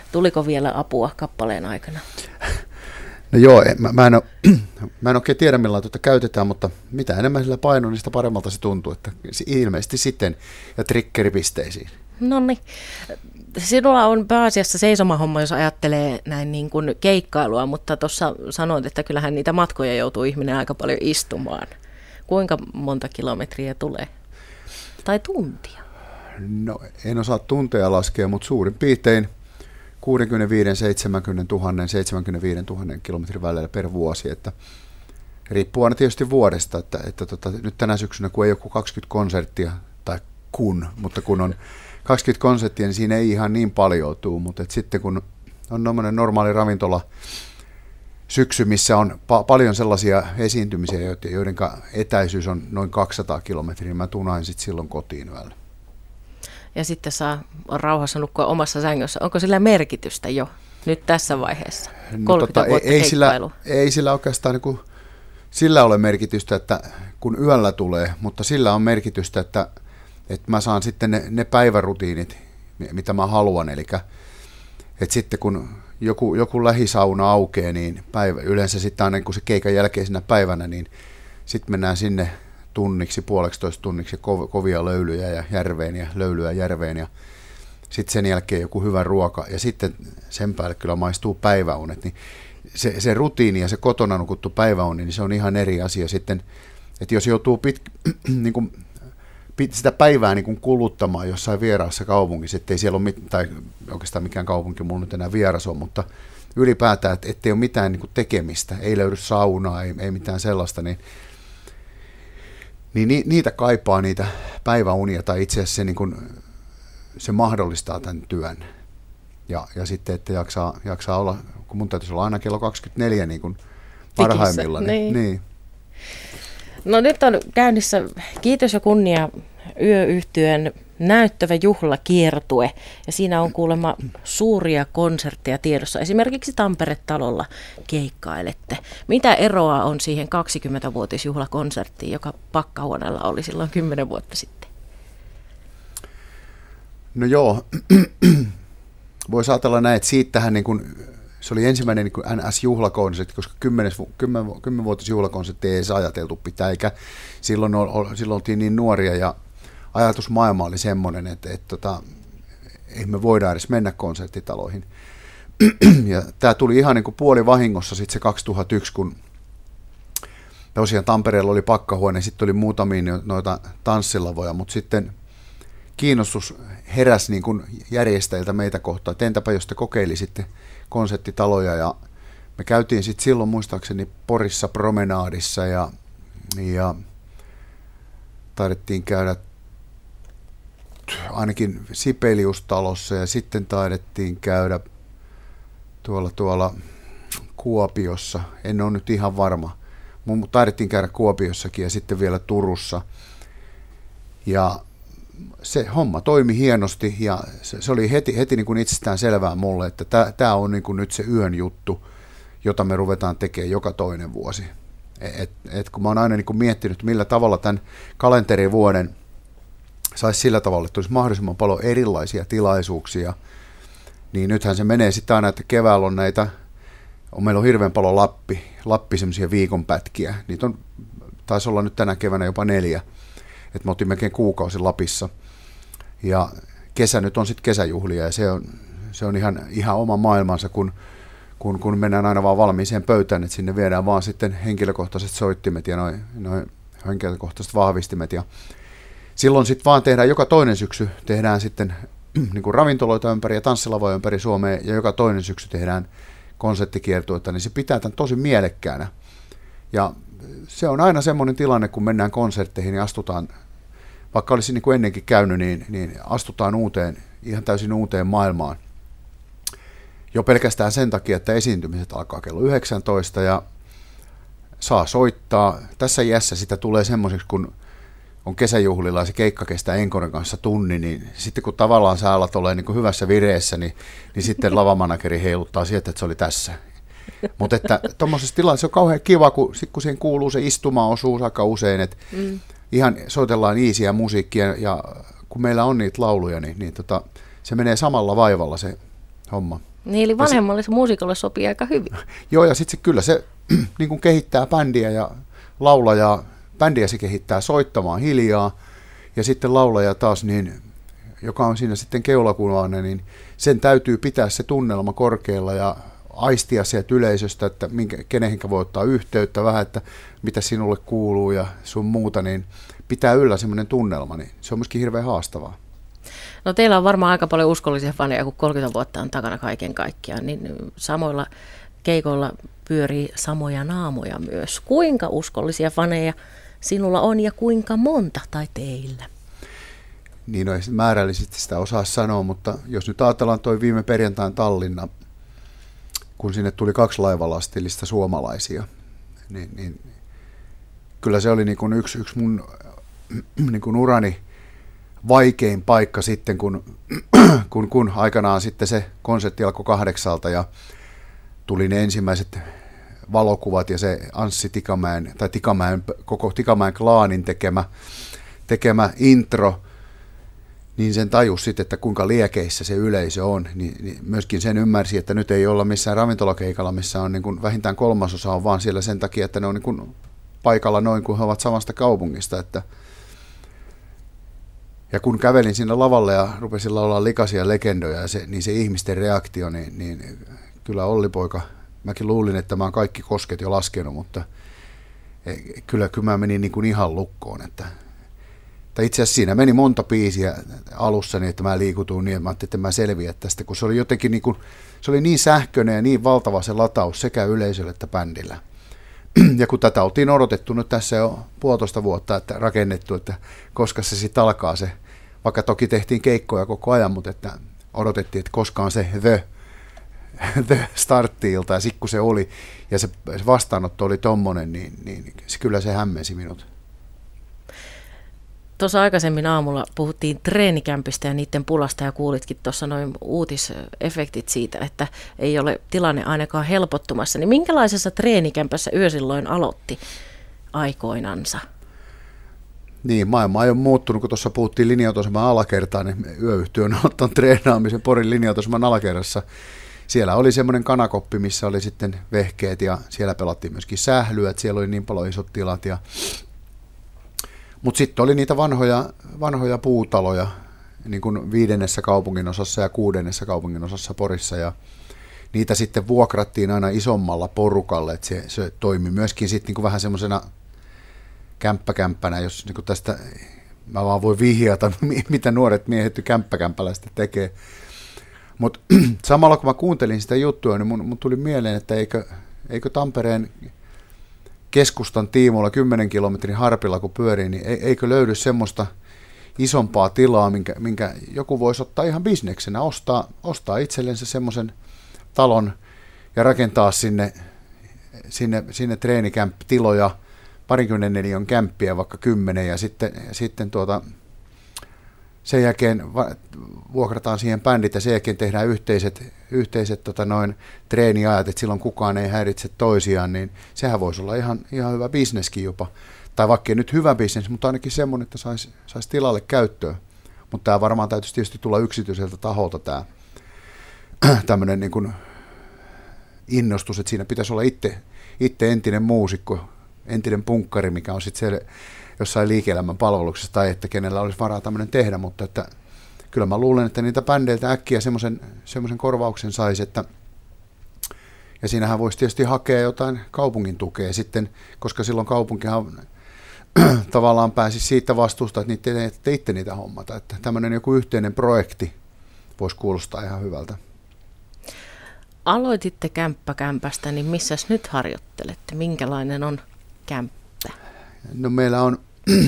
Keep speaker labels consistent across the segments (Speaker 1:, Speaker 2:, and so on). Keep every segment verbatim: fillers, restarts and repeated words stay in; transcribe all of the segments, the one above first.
Speaker 1: Tuliko vielä apua kappaleen aikana?
Speaker 2: No joo, mä, mä, en ole, mä en oikein tiedä millä tuota käytetään, mutta mitä enemmän sillä painoa, niin sitä paremmalta se tuntuu, että ilmeisesti sitten ja triggeripisteisiin.
Speaker 1: No niin. Sinulla on pääasiassa seisomahomma, jos ajattelee näin niin kuin keikkailua, mutta tuossa sanoit, että kyllähän niitä matkoja joutuu ihminen aika paljon istumaan. Kuinka monta kilometriä tulee? Tai tuntia?
Speaker 2: No en osaa tunteja laskea, mutta suurin piirtein kuusikymmentäviisi seitsemänkymmentä tuhatta, seitsemänkymmentäviisi tuhatta kilometrin välillä per vuosi, että riippuu aina tietysti vuodesta, että, että tota, nyt tänä syksynä kun ei ole kaksikymmentä konserttia, tai kun, mutta kun on kaksikymmentä konserttia, niin siinä ei ihan niin paljon tule, mutta et sitten kun on normaali ravintola syksy, missä on pa- paljon sellaisia esiintymisiä, joiden etäisyys on noin kaksisataa kilometriä, niin mä tunain sitten silloin kotiin yöllä.
Speaker 1: Ja sitten saa rauhassa nukkua omassa sängyssä. Onko sillä merkitystä jo nyt tässä vaiheessa?
Speaker 2: No, tota, ei, ei, sillä, ei sillä oikeastaan niin kuin, sillä ole merkitystä, että kun yöllä tulee, mutta sillä on merkitystä, että, että mä saan sitten ne, ne päivärutiinit, mitä mä haluan. Eli että sitten kun joku, joku lähisauna aukeaa, niin päivä, yleensä sitten aina kun se keikan jälkeisenä päivänä, niin sitten mennään sinne tunniksi, puoleksitoista tunniksi kovia löylyjä ja järveen ja löylyä järveen ja sitten sen jälkeen joku hyvä ruoka ja sitten sen päälle kyllä maistuu päiväunet, niin se, se rutiini ja se kotona nukuttu päiväuni, niin se on ihan eri asia sitten, että jos joutuu pit, niin kuin, pit, sitä päivää niin kuin kuluttamaan jossain vieraassa kaupungissa, ettei siellä ole mit, tai oikeastaan mikään kaupunki mulla nyt enää vieras on, mutta ylipäätään, että ettei ole mitään niin kuin tekemistä, ei löydy saunaa, ei, ei mitään sellaista, niin Niin niitä kaipaa niitä päiväunia, tai itse asiassa se, niin kuin, se mahdollistaa tämän työn. Ja, ja sitten, että jaksaa, jaksaa olla, kun mun täytyisi olla aina kello kaksikymmentäneljä niin kuin parhaimmillaan. Niin. Niin.
Speaker 1: No nyt on käynnissä kiitos ja kunnia Yöyhtyeen näyttävä juhlakiertue, ja siinä on kuulemma suuria konsertteja tiedossa. Esimerkiksi Tampere-talolla keikkailette. Mitä eroa on siihen kaksikymmentävuotisjuhlakonserttiin, joka Pakkahuoneella oli silloin kymmenen vuotta sitten?
Speaker 2: No joo, voisi ajatella näin, että siitähän niin kuin, se oli ensimmäinen niin kuin N S-juhlakonsertti, koska kymmenvuotisjuhlakonsertti ei edes ajateltu pitää, eikä silloin, silloin oltiin niin nuoria ja ajatusmaailma oli semmoinen, että, että, että ei me voida edes mennä konserttitaloihin. Ja tämä tuli ihan niin kuin puoli vahingossa sitten se kaksituhattayksi, kun tosiaan Tampereella oli Pakkahuone, sitten oli muutamia noita tanssilavoja, mutta sitten kiinnostus heräsi niin kuin järjestäjiltä meitä kohtaan, että entäpä jos te kokeilisitte konserttitaloja, ja me käytiin sitten silloin muistaakseni Porissa Promenaadissa ja, ja taidettiin käydä ainakin Sibelius-talossa ja sitten taidettiin käydä tuolla, tuolla Kuopiossa, en ole nyt ihan varma, mutta taidettiin käydä Kuopiossakin ja sitten vielä Turussa. Ja se homma toimi hienosti ja se, se oli heti, heti niin kuin itsestään selvää mulle, että tämä on niin kuin nyt se yön juttu, jota me ruvetaan tekemään joka toinen vuosi. Et, et kun mä oon aina niin kuin miettinyt, millä tavalla tämän kalenterivuoden saisi sillä tavalla, että olisi mahdollisimman paljon erilaisia tilaisuuksia, niin nythän se menee sitten aina, että keväällä on näitä, on, meillä on hirveän paljon Lappi, Lappi semmoisia viikonpätkiä, niitä on, taisi olla nyt tänä keväänä jopa neljä, että me oltiin melkein kuukausi Lapissa, ja kesä nyt on sitten kesäjuhlia, ja se on, se on ihan, ihan oma maailmansa, kun, kun, kun mennään aina vaan valmiiseen pöytään, että sinne viedään vaan sitten henkilökohtaiset soittimet ja noin noi henkilökohtaiset vahvistimet, ja silloin sitten vaan tehdään, joka toinen syksy tehdään sitten niin kuin ravintoloita ympäri ja tanssilavoja ympäri Suomea, ja joka toinen syksy tehdään konserttikiertuetta, niin se pitää tämän tosi mielekkäänä. Ja se on aina semmoinen tilanne, kun mennään konsertteihin ja astutaan, vaikka olisi niin kuin ennenkin käynyt, niin, niin astutaan uuteen, ihan täysin uuteen maailmaan. Jo pelkästään sen takia, että esiintymiset alkaa kello yhdeksäntoista ja saa soittaa. Tässä iässä sitä tulee semmoiseksi, kun on kesäjuhlilla ja se keikka kestää Enkoren kanssa tunni, niin sitten kun tavallaan sä alat olemaan niin kuin hyvässä vireessä, niin, niin sitten lavamanageri heiluttaa sieltä, että se oli tässä. Mutta että tuommoisessa tilanteessa on kauhean kiva, kun, sit kun siihen kuuluu se istumaosuus aika usein, että mm. ihan soitellaan easyä musiikkia, ja kun meillä on niitä lauluja, niin, niin tota, se menee samalla vaivalla se homma.
Speaker 1: Niin, eli vanhemmalle se muusikolle sopii aika hyvin.
Speaker 2: Joo, ja sitten se, kyllä se niin kuin kehittää bändiä ja laulajaa. Bändiä se kehittää soittamaan hiljaa, ja sitten laulaja taas, niin, joka on siinä sitten keulakuvainen, niin sen täytyy pitää se tunnelma korkealla ja aistia sieltä yleisöstä, että minkä, kenenkä voi ottaa yhteyttä vähän, että mitä sinulle kuuluu ja sun muuta, niin pitää yllä semmoinen tunnelma, niin se on myöskin hirveän haastavaa.
Speaker 1: No teillä on varmaan aika paljon uskollisia faneja, kun kolmekymmentä vuotta on takana kaiken kaikkiaan, niin samoilla keikoilla pyörii samoja naamoja myös. Kuinka uskollisia faneja sinulla on ja kuinka monta tai teillä?
Speaker 2: Niin, no ei määrällisesti sitä osaa sanoa, mutta jos nyt ajatellaan toi viime perjantain Tallinna, kun sinne tuli kaksi laivalastillista suomalaisia, niin, niin kyllä se oli niin kuin yksi, yksi mun niin kuin urani vaikein paikka sitten, kun, kun, kun aikanaan sitten se konsertti alkoi kahdeksalta ja tuli ne ensimmäiset valokuvat ja se Anssi Tikamäen, tai Tikamäen, koko Tikamäen klaanin tekemä, tekemä intro, niin sen tajus sitten, että kuinka liekeissä se yleisö on, niin, niin myöskin sen ymmärsi, että nyt ei olla missään ravintolakeikalla, missä on niin kuin vähintään kolmasosa on vaan siellä sen takia, että ne on niin kuin paikalla noin, kun he ovat samasta kaupungista. Että ja kun kävelin sinne lavalle ja rupesin laulaa likaisia legendoja, ja se, niin se ihmisten reaktio, niin, niin kyllä Olli-poika, mäkin luulin, että mä oon kaikki kosket jo laskenut, mutta kyllä, kyllä mä menin niin kuin ihan lukkoon, että itse asiassa siinä meni monta biisiä alussa niin, että mä liikutuin niin, että mä ajattelin, että mä selviän tästä, kun se oli jotenkin niin, kuin, se oli niin sähköinen ja niin valtava se lataus sekä yleisöllä että bändillä. Ja kun tätä oltiin odotettu nyt tässä jo puolitoista vuotta, että rakennettu, että koska se sitten alkaa se, vaikka toki tehtiin keikkoja koko ajan, mutta että odotettiin, että koskaan se The, the Start-ilta, ja sitten kun se oli, ja se vastaanotto oli tommonen, niin, niin se, kyllä se hämmensi minut.
Speaker 1: Tuossa aikaisemmin aamulla puhuttiin treenikämpistä ja niiden pulasta ja kuulitkin tuossa noin uutisefektit siitä, että ei ole tilanne ainakaan helpottumassa. Niin minkälaisessa treenikämpässä yö silloin aloitti aikoinansa?
Speaker 2: Niin, maailma ei ole muuttunut, kun tuossa puhuttiin linja-autoaseman alakertaan, niin yöyhtiö on ottanut treenaamisen Porin linja-autoaseman alakerrassa. Siellä oli semmoinen kanakoppi, missä oli sitten vehkeet ja siellä pelattiin myöskin sählyä, että siellä oli niin paljon isot tilat ja mutta sitten oli niitä vanhoja, vanhoja puutaloja, niin kuin viidennessä kaupunginosassa ja kuudennessa kaupunginosassa Porissa, ja niitä sitten vuokrattiin aina isommalla porukalle, että se, se toimi myöskin sitten niin kuin vähän semmoisena kämppäkämppänä, jos niin kuin tästä, mä vaan voin vihjata, mitä nuoret miehet kämppäkämpällä sitten tekee. Mutta samalla kun mä kuuntelin sitä juttua, niin mun, mun tuli mieleen, että eikö, eikö Tampereen keskustan tiimoilla kymmenen kilometrin harpilla kun pyörii, niin eikö löydy semmoista isompaa tilaa, minkä, minkä joku voisi ottaa ihan bisneksenä, ostaa, ostaa itsellensä semmoisen talon ja rakentaa sinne, sinne, sinne treenikämppitiloja, parinkymmenen neliön kämppiä, vaikka kymmenen, ja sitten, ja sitten tuota, sen jälkeen vuokrataan siihen bändit ja sen jälkeen tehdään yhteiset, yhteiset tota noin, treeniajat, että silloin kukaan ei häiritse toisiaan, niin sehän voisi olla ihan, ihan hyvä bisneskin jopa. Tai vaikka ei nyt hyvä bisnes, mutta ainakin semmoinen, että saisi sais tilalle käyttöön. Mutta tämä varmaan täytyisi tietysti tulla yksityiseltä taholta tämä tämmöinen niin kuin innostus, että siinä pitäisi olla itse, itse entinen muusikko, entinen punkkari, mikä on sitten se jossain liike-elämän palveluksessa, tai että kenellä olisi varaa tämmöinen tehdä, mutta että kyllä mä luulen, että niitä bändeiltä äkkiä semmoisen, semmoisen korvauksen saisi, että ja siinähän voisi tietysti hakea jotain kaupungin tukea sitten, koska silloin kaupunkihan tavallaan pääsisi siitä vastuusta, että niitä ette itse niitä hommata, että tämmöinen joku yhteinen projekti voisi kuulostaa ihan hyvältä.
Speaker 1: Aloititte kämppäkämpästä, niin missäs nyt harjoittelette? Minkälainen on kämppä?
Speaker 2: No meillä on,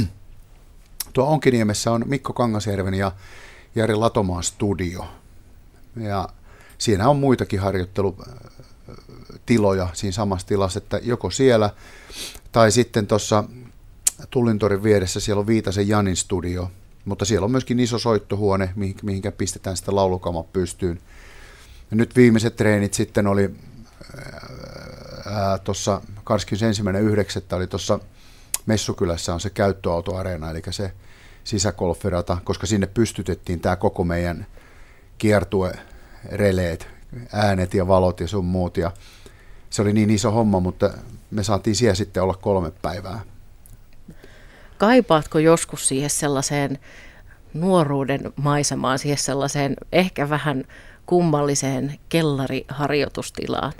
Speaker 2: tuo Onkiniemessä on Mikko Kangasjärven ja Jari Latomaan studio. Ja siinä on muitakin harjoittelutiloja siinä samassa tilassa, että joko siellä tai sitten tuossa Tullintorin vieressä siellä on Viitasen Janin studio, mutta siellä on myöskin iso soittohuone, mihinkä pistetään sitä laulukamat pystyyn. Ja nyt viimeiset treenit sitten oli tuossa kahdeskymmenesensimmäinen yhdeksättä oli tuossa Messukylässä on se käyttöautoareena, eli se sisägolferata, koska sinne pystytettiin tämä koko meidän kiertuereleet äänet ja valot ja sun muut. Ja se oli niin iso homma, mutta me saatiin siellä sitten olla kolme päivää.
Speaker 1: Kaipaatko joskus siihen sellaiseen nuoruuden maisemaan, siihen sellaiseen ehkä vähän kummalliseen kellariharjoitustilaan?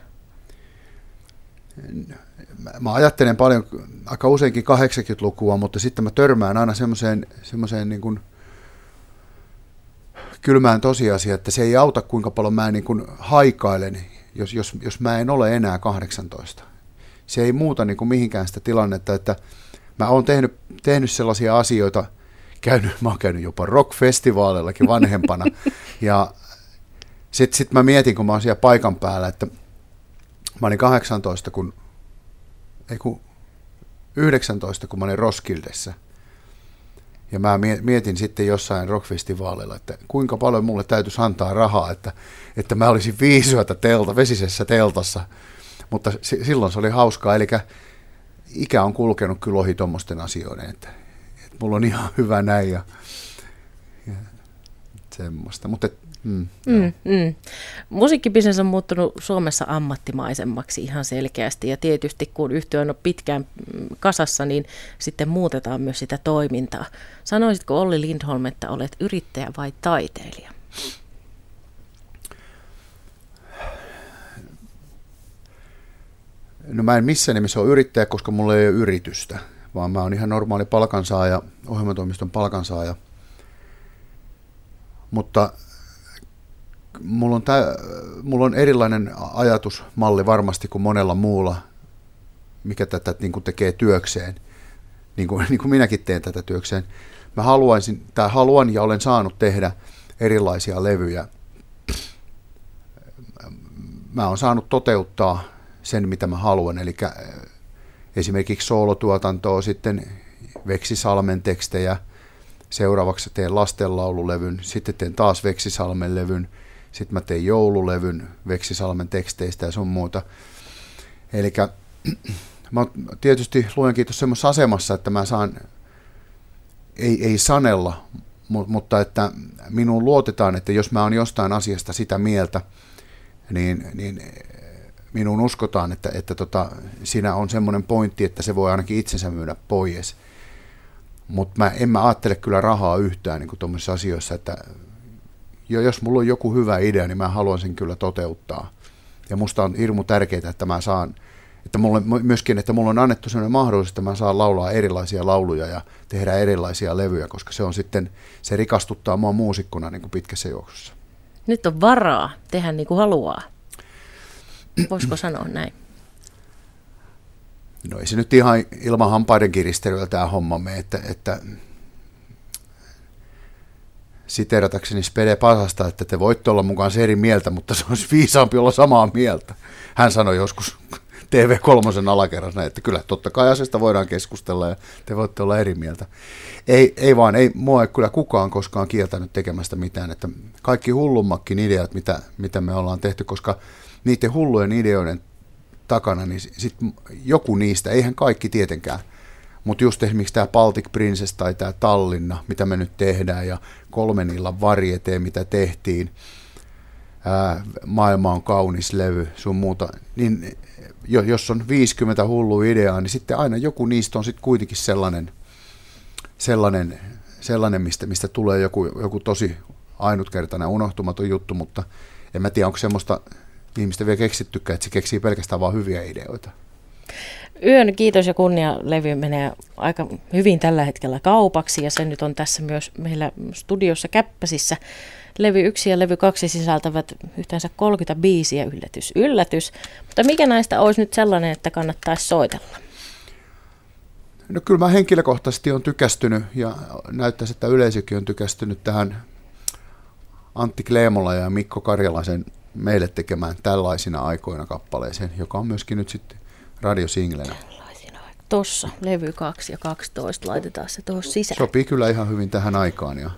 Speaker 2: Mä ajattelen paljon, aika useinkin kahdeksankymmentälukua, mutta sitten mä törmään aina semmoiseen, semmoiseen niin kuin kylmään tosiasiaan, että se ei auta kuinka paljon mä niin kuin haikailen, jos, jos, jos mä en ole enää kahdeksantoista. Se ei muuta niin kuin mihinkään sitä tilannetta, että mä oon tehnyt, tehnyt sellaisia asioita, käynyt, mä oon käynyt jopa rock-festivaaleillakin vanhempana, ja sitten sit mä mietin, kun mä oon siellä paikan päällä, että mä olin kahdeksantoista, kun, ei kun yhdeksäntoista, kun mä olin Roskildessa. Ja mä mietin sitten jossain rockfestivaalilla, että kuinka paljon mulle täytyisi antaa rahaa, että, että mä olisin viisi yötä telta, vesisessä teltassa. Mutta s- silloin se oli hauskaa, eli ikä on kulkenut kyllä ohi tuommoisten asioiden, että, että mulla on ihan hyvä näin ja, ja semmoista. Mutta Mm,
Speaker 1: mm, mm. Musiikkibisnes on muuttunut Suomessa ammattimaisemmaksi ihan selkeästi, ja tietysti kun yhtye on pitkään kasassa, niin sitten muutetaan myös sitä toimintaa. Sanoisitko Olli Lindholm, että olet yrittäjä vai taiteilija?
Speaker 2: No mä en missään nimessä ole yrittäjä, koska mulla ei ole yritystä, vaan mä oon ihan normaali palkansaaja, ohjelmatoimiston palkansaaja. Mutta Mulla on, tää, mulla on erilainen ajatusmalli varmasti kuin monella muulla, mikä tätä niin kuin tekee työkseen, niin kuin, niin kuin minäkin teen tätä työkseen. Mä haluaisin, tai haluan ja olen saanut tehdä erilaisia levyjä. Mä oon saanut toteuttaa sen, mitä mä haluan, eli esimerkiksi soolotuotantoa, sitten Veksisalmen tekstejä, seuraavaksi teen lastenlaululevyn, sitten teen taas Veksisalmen levyn, sitten mä tein joululevyn Veksisalmen teksteistä ja sun muuta. Eli mä oon tietysti luojan kiitos semmoisessa asemassa, että mä saan, ei, ei sanella, mutta että minuun luotetaan, että jos mä oon jostain asiasta sitä mieltä, niin, niin minuun uskotaan, että, että tota, siinä on semmoinen pointti, että se voi ainakin itsensä myydä pois. Mutta en mä ajattele kyllä rahaa yhtään niin tuommoisissa asioissa, että jos mulla on joku hyvä idea, niin mä haluan sen kyllä toteuttaa. Ja musta on hirmu tärkeää, että mä saan, että mulle, myöskin, että mulla on annettu sellainen mahdollisuus, että mä saan laulaa erilaisia lauluja ja tehdä erilaisia levyjä, koska se on sitten, se rikastuttaa mua muusikkona niin kuin pitkässä juoksussa.
Speaker 1: Nyt on varaa tehdä niin kuin haluaa. Voisiko sanoa näin?
Speaker 2: No ei se nyt ihan ilman hampaiden kiristelyä tämä homma mene, että, että siteeratakseni Spede Pasasta, että te voitte olla mukaan eri mieltä, mutta se olisi viisaampi olla samaa mieltä. Hän sanoi joskus T V kolme alakerrassa, että kyllä totta kai asiasta voidaan keskustella ja te voitte olla eri mieltä. Ei, ei vaan, ei mua ei kyllä kukaan koskaan kieltänyt tekemästä mitään, että kaikki hullummakin ideat, mitä, mitä me ollaan tehty, koska niiden hullujen ideoiden takana, niin sit joku niistä, eihän kaikki tietenkään, mutta just esimerkiksi tämä Baltic Princess tai tämä Tallinna, mitä me nyt tehdään, ja Kolmen illan varieté, mitä tehtiin, ää, Maailma on kaunis levy, sun muuta, niin jos on viisikymmentä hullua ideaa, niin sitten aina joku niistä on sitten kuitenkin sellainen, sellainen, sellainen mistä, mistä tulee joku, joku tosi ainutkertainen, unohtumaton juttu, mutta en mä tiedä, onko semmoista ihmistä vielä keksittykään, että se keksii pelkästään vaan hyviä ideoita.
Speaker 1: Yön kiitos ja kunnia -levy menee aika hyvin tällä hetkellä kaupaksi, ja se nyt on tässä myös meillä studiossa Käppäsissä. Levy yksi ja levy kaksi sisältävät yhteensä kolmekymmentä biisiä, yllätys, yllätys. Mutta mikä näistä olisi nyt sellainen, että kannattaisi soitella?
Speaker 2: No kyllä mä henkilökohtaisesti on tykästynyt, ja näyttäisi, että yleisökin on tykästynyt tähän Antti Kleemola ja Mikko Karjalaisen meille tekemään Tällaisina aikoina -kappaleeseen, joka on myöskin nyt sitten radiosinglenä.
Speaker 1: Tuossa levy kaksi ja kaksitoista, laitetaan se tuohon sisään.
Speaker 2: Sopii kyllä ihan hyvin tähän aikaan. Ja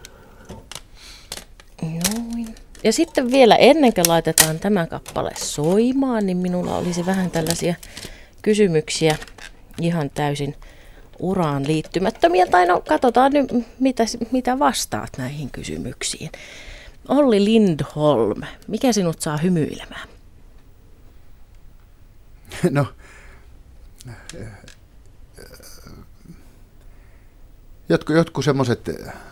Speaker 1: Noin. Ja sitten vielä ennen kuin laitetaan tämä kappale soimaan, niin minulla olisi vähän tällaisia kysymyksiä ihan täysin uraan liittymättömiä. Tai no katsotaan nyt, mitä, mitä vastaat näihin kysymyksiin. Olli Lindholm, mikä sinut saa hymyilemään?
Speaker 2: No, jotkut, jotkut semmoiset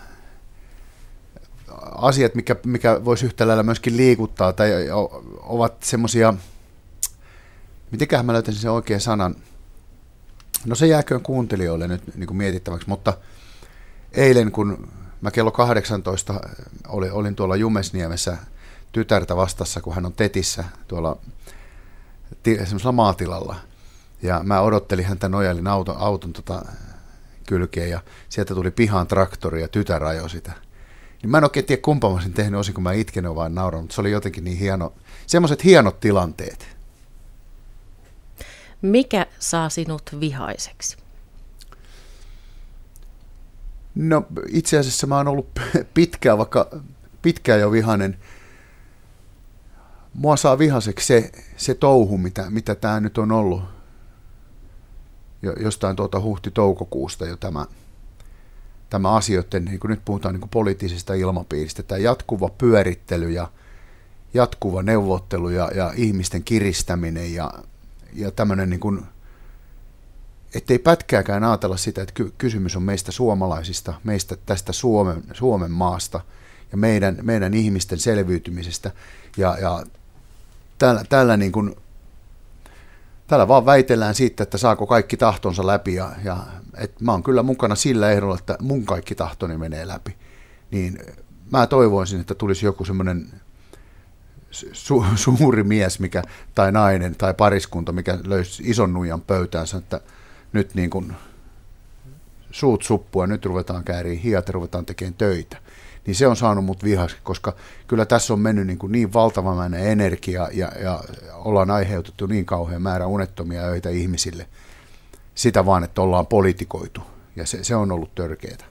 Speaker 2: asiat, mikä, mikä voisi yhtä lailla myöskin liikuttaa tai ovat semmoisia, mitenköhän mä löytäisin sen oikean sanan, no se jääköön kuuntelijoille nyt niin kuin mietittäväksi, mutta eilen kun mä kello kahdeksantoista olin, olin tuolla Jumesniemessä tytärtä vastassa, kun hän on Tetissä tuolla semmoisella maatilalla, ja mä odottelin häntä, nojailin auton, auton tota kylkeen, ja sieltä tuli pihaan traktori, ja tytär ajoi sitä. Niin mä en oikein tiedä, kumpa mä olisin tehnyt, osinko mä itkenyt vai nauranut, mutta se oli jotenkin niin hieno, semmoiset hienot tilanteet.
Speaker 1: Mikä saa sinut vihaiseksi?
Speaker 2: No itse asiassa mä oon ollut pitkään, vaikka pitkään jo vihainen. Mua saa vihaiseksi se, se touhu, mitä, mitä tää nyt on ollut jo, jostain tuota huhti-toukokuusta jo tämä, tämä asioiden, niin kuin nyt puhutaan niin kuin poliittisesta ilmapiiristä, tämä jatkuva pyörittely ja jatkuva neuvottelu ja, ja ihmisten kiristäminen ja, ja tämmöinen, niin kuin, ettei pätkääkään ajatella sitä, että ky- kysymys on meistä suomalaisista, meistä tästä Suomen, Suomen maasta ja meidän, meidän ihmisten selviytymisestä. Ja, ja täällä, täällä, niin kuin, täällä vaan väitellään siitä, että saako kaikki tahtonsa läpi. Ja, ja et mä oon kyllä mukana sillä ehdolla, että mun kaikki tahtoni menee läpi. Niin mä toivoisin, että tulisi joku semmoinen su, suuri mies mikä, tai nainen tai pariskunta, mikä löysi ison nuijan pöytäänsä, että nyt niin kuin suut suppua, nyt ruvetaan kääriin hiat ja ruvetaan tekemään töitä. Niin se on saanut mut vihaksi, koska kyllä tässä on mennyt niin, kuin niin valtavamäinen energia ja, ja ollaan aiheutettu niin kauhean määrä unettomia öitä ihmisille. Sitä vaan, että ollaan politikoitu ja se, se on ollut törkeätä.